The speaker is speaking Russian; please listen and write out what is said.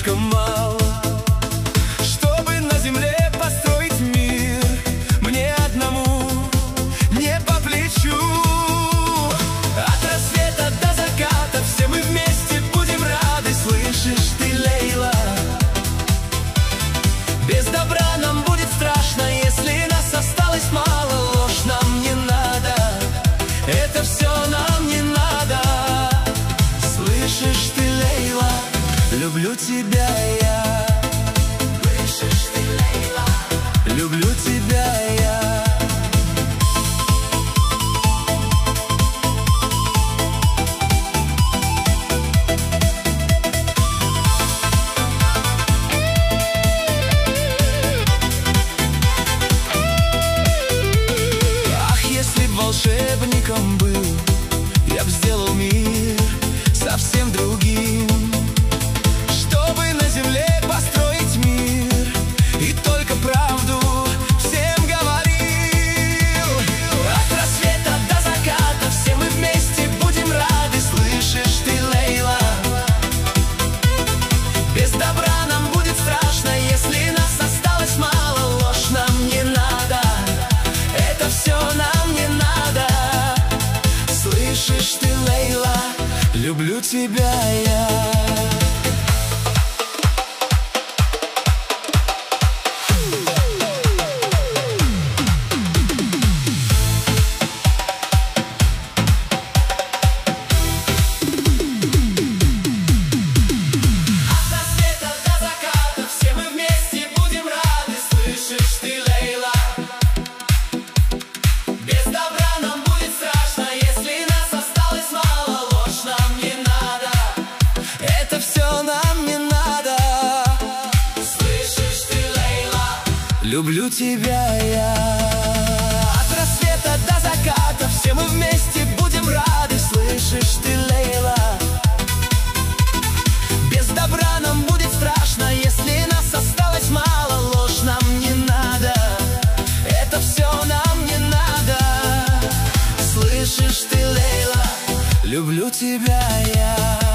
слишком мало, чтобы на земле построить мир. Мне одному не по плечу. От рассвета до заката все мы вместе будем рады. Слышишь ты, Лейла? Без добра нам будет страшно, если нас осталось мало. Ложь нам не надо, это все нам не надо. Слышишь ты, Лейла? Люблю тебя я. Слышишь ты, Лейла? Люблю тебя я. Ах, если б волшебником был, я б сделал мир совсем другим, чтобы на земле построить мир и только правду всем говорил. От рассвета до заката все мы вместе будем рады. Слышишь ты, Лейла? Без добра нам будет страшно, если нас осталось мало. Ложь нам не надо, это все нам не надо. Слышишь ты, Лейла? Люблю тебя я. Люблю тебя я. От рассвета до заката все мы вместе будем рады. Слышишь ты, Лейла? Без добра нам будет страшно, если нас осталось мало. Ложь нам не надо, это все нам не надо. Слышишь ты, Лейла? Люблю тебя я.